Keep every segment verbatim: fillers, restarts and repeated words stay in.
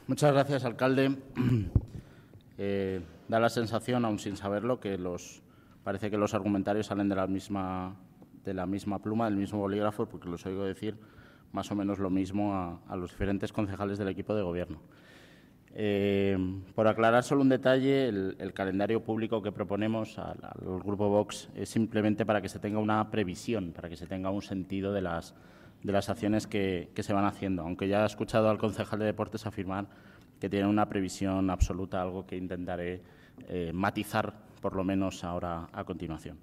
Muchas gracias, alcalde. Eh, da la sensación, aún sin saberlo, que los parece que los argumentarios salen de la misma de la misma pluma, del mismo bolígrafo, porque los oigo decir más o menos lo mismo a, a los diferentes concejales del equipo de gobierno. Eh, por aclarar solo un detalle, el, el calendario público que proponemos al, al Grupo Vox es simplemente para que se tenga una previsión, para que se tenga un sentido de las, de las acciones que, que se van haciendo, aunque ya he escuchado al concejal de Deportes afirmar que tiene una previsión absoluta, algo que intentaré eh, matizar por lo menos ahora a continuación.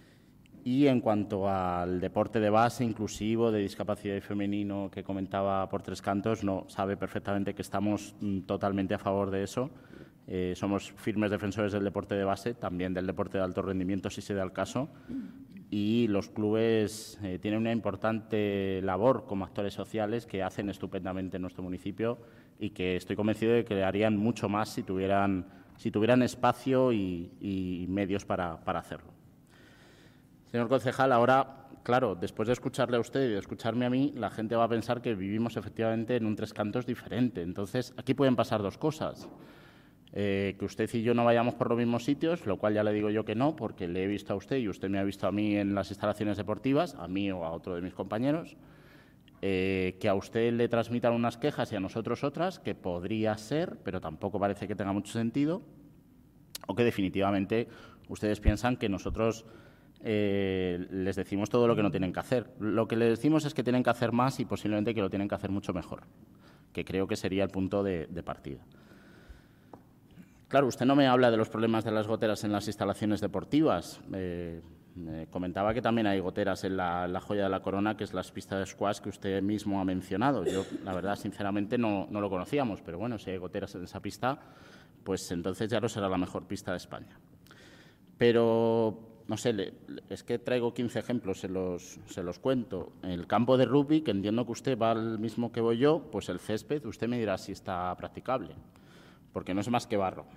Y en cuanto al deporte de base, inclusivo, de discapacidad y femenino que comentaba por Tres Cantos, no sabe perfectamente que estamos mm, totalmente a favor de eso. Eh, somos firmes defensores del deporte de base, también del deporte de alto rendimiento, si se da el caso. Y los clubes eh, tienen una importante labor como actores sociales que hacen estupendamente en nuestro municipio y que estoy convencido de que harían mucho más si tuvieran, si tuvieran espacio y, y medios para, para hacerlo. Señor concejal, ahora, claro, después de escucharle a usted y de escucharme a mí, la gente va a pensar que vivimos efectivamente en un Tres Cantos diferente. Entonces, aquí pueden pasar dos cosas. Eh, que usted y yo no vayamos por los mismos sitios, lo cual ya le digo yo que no, porque le he visto a usted y usted me ha visto a mí en las instalaciones deportivas, a mí o a otro de mis compañeros. Eh, que a usted le transmitan unas quejas y a nosotros otras, que podría ser, pero tampoco parece que tenga mucho sentido, o que definitivamente ustedes piensan que nosotros eh, les decimos todo lo que no tienen que hacer. Lo que les decimos es que tienen que hacer más y posiblemente que lo tienen que hacer mucho mejor, que creo que sería el punto de, de partida. Claro, usted no me habla de los problemas de las goteras en las instalaciones deportivas. Eh, me comentaba que también hay goteras en la, la joya de la corona, que es las pistas de squash que usted mismo ha mencionado. Yo, la verdad, sinceramente, no, no lo conocíamos, pero bueno, si hay goteras en esa pista, pues entonces ya no será la mejor pista de España. Pero, no sé, le, es que traigo quince ejemplos, se los, se los cuento. El campo de rugby, que entiendo que usted va al mismo que voy yo, pues el césped, usted me dirá si está practicable, porque no es más que barro.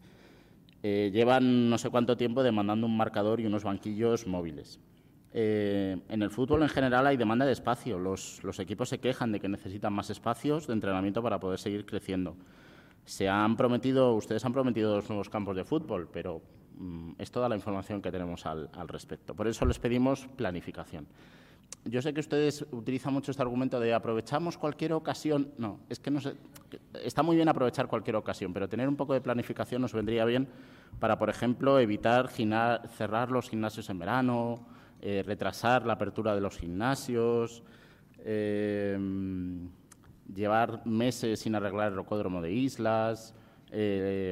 Eh, llevan no sé cuánto tiempo demandando un marcador y unos banquillos móviles. Eh, en el fútbol en general hay demanda de espacio. Los, los equipos se quejan de que necesitan más espacios de entrenamiento para poder seguir creciendo. Se han prometido, ustedes han prometido dos nuevos campos de fútbol, pero mmm, es toda la información que tenemos al, al respecto. Por eso les pedimos planificación. Yo sé que ustedes utilizan mucho este argumento de aprovechamos cualquier ocasión. No, es que no sé, está muy bien aprovechar cualquier ocasión, pero tener un poco de planificación nos vendría bien para, por ejemplo, evitar cerrar los gimnasios en verano, eh, retrasar la apertura de los gimnasios, eh, llevar meses sin arreglar el rocódromo de Islas. Eh,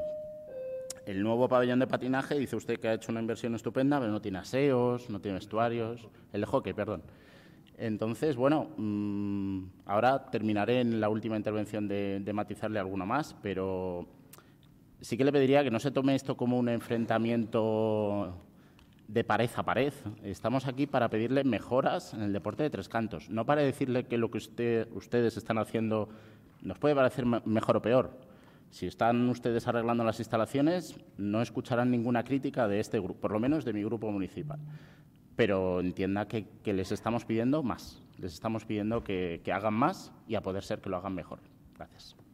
El nuevo pabellón de patinaje, dice usted que ha hecho una inversión estupenda, pero no tiene aseos, no tiene vestuarios. El de hockey, perdón. Entonces, bueno, mmm, ahora terminaré en la última intervención de, de matizarle alguna más, pero sí que le pediría que no se tome esto como un enfrentamiento de pared a pared. Estamos aquí para pedirle mejoras en el deporte de Tres Cantos, no para decirle que lo que usted, ustedes están haciendo nos puede parecer mejor o peor. Si están ustedes arreglando las instalaciones, no escucharán ninguna crítica de este grupo, por lo menos de mi grupo municipal. Pero entienda que, que les estamos pidiendo más, les estamos pidiendo que, que hagan más y a poder ser que lo hagan mejor. Gracias.